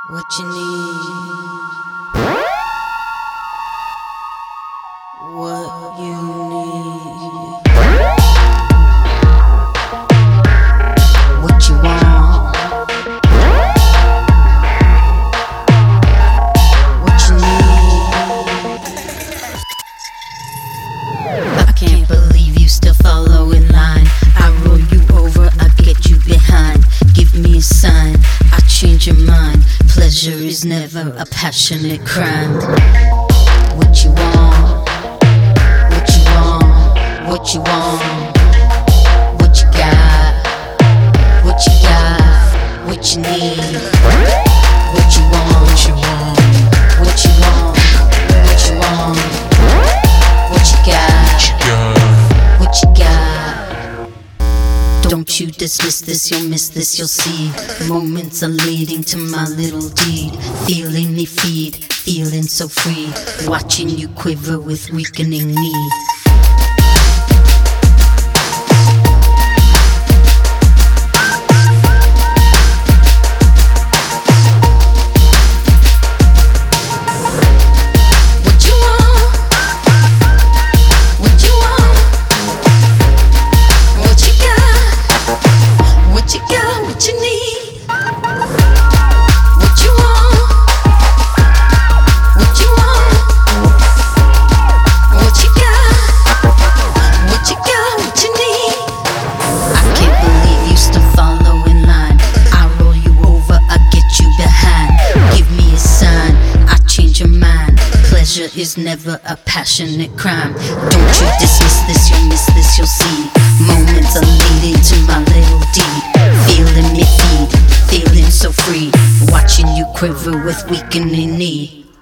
What you need, what you need, what you want, what you need. I can't believe you still follow in line. I roll you over, I get you behind. Give me a sign, I change your mind. Pleasure is never a passionate crime. What you want, what you want, what you want, what you got, what you got, what you need, what you want, what you want, what you want, what you want, what you got, what you got. Don't you dismiss this, you'll miss this, you'll see. Moments are leading to my little deed. Feeling me feed, feeling so free. Watching you quiver with weakening knee. Is never a passionate crime. Don't you dismiss this, you'll miss this, you'll see. Moments are leading to my little deed. Feeling me feed, feeling so free. Watching you quiver with weakening knee.